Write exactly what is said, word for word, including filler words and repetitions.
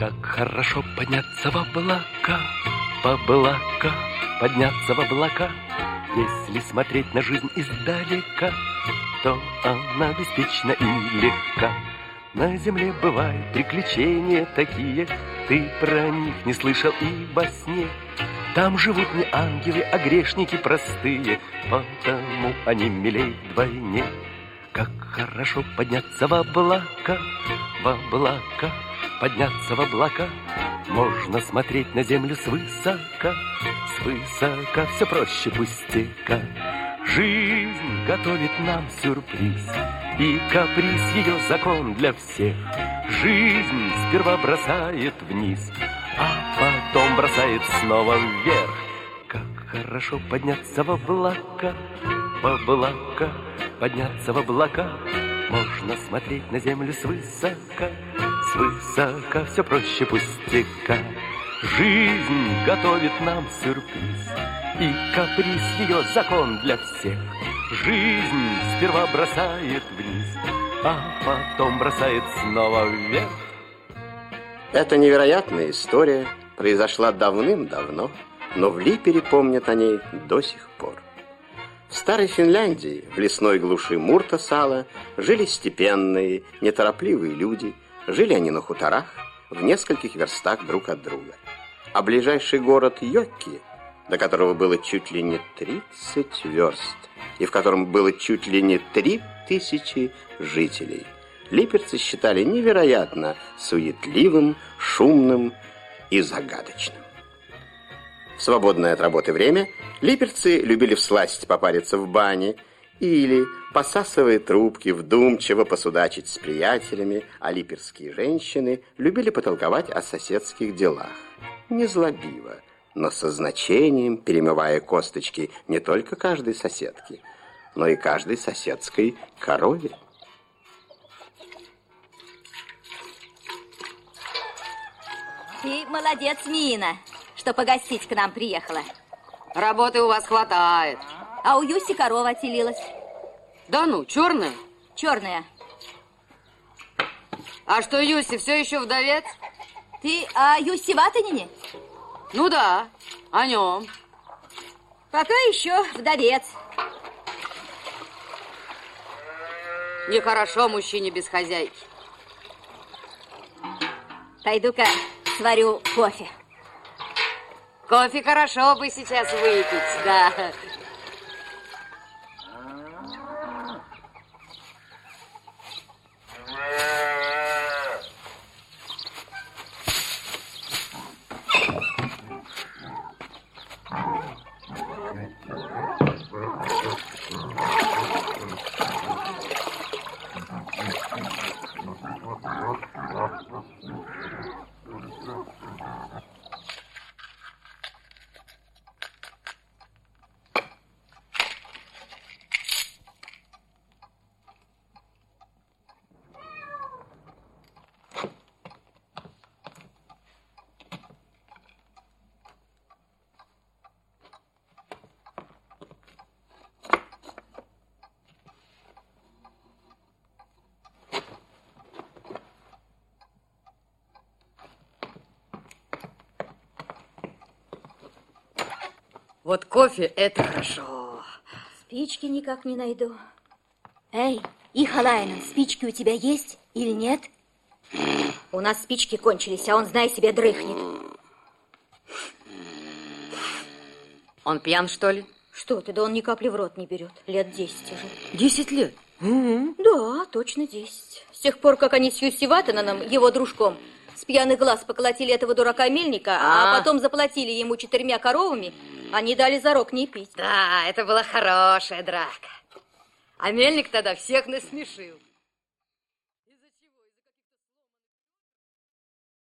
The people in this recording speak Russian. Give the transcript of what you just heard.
Как хорошо подняться в облака, в облака, подняться в облака. Если смотреть на жизнь издалека, то она беспечна и легка. На земле бывают приключения такие, ты про них не слышал и во сне. Там живут не ангелы, а грешники простые, потому они милей вдвойне. Как хорошо подняться в облака, в облака, подняться в облака. Можно смотреть на землю свысока, свысока все проще пустяка. Жизнь готовит нам сюрприз, и каприз ее закон для всех. Жизнь сперва бросает вниз, а потом бросает снова вверх. Как хорошо подняться в облака, в облака, подняться в облака. Можно смотреть на землю свысока, свысока все проще пустяка. Жизнь готовит нам сюрприз, и каприз ее закон для всех. Жизнь сперва бросает вниз, а потом бросает снова вверх. Эта невероятная история произошла давным-давно, но в Липере помнят о ней до сих пор. В старой Финляндии, в лесной глуши Муртасала, жили степенные, неторопливые люди. Жили они на хуторах, в нескольких верстах друг от друга. А ближайший город Йокки, до которого было чуть ли не тридцать верст, и в котором было чуть ли не три тысячи жителей, липерцы считали невероятно суетливым, шумным и загадочным. В свободное от работы время липерцы любили всласть попариться в бане или, посасывая трубки, вдумчиво посудачить с приятелями, а липерские женщины любили потолковать о соседских делах. Незлобиво, но со значением, перемывая косточки не только каждой соседки, но и каждой соседской корове. Ты молодец, Мина, что погостить к нам приехала. Работы у вас хватает. А у Юси корова отелилась. Да ну, черная? Черная. А что, Юси все еще вдовец? Ты о Юси Ватанине? Ну да, о нем. Пока еще вдовец. Нехорошо мужчине без хозяйки. Пойду-ка сварю кофе. Кофе хорошо бы сейчас выпить, да. Вот кофе – это хорошо. Спички никак не найду. Эй, Ихалайнен, спички у тебя есть или нет? У нас спички кончились, а он, знай себе, дрыхнет. Он пьян, что ли? Что ты, да он ни капли в рот не берет. Лет десять уже. Десять лет? Угу. Да, точно десять. С тех пор, как они с Юси Ватананом, его дружком, с пьяных глаз поколотили этого дурака-мельника, а, а потом заплатили ему четырьмя коровами, они дали зарок не пить. Да, это была хорошая драка. А мельник тогда всех насмешил.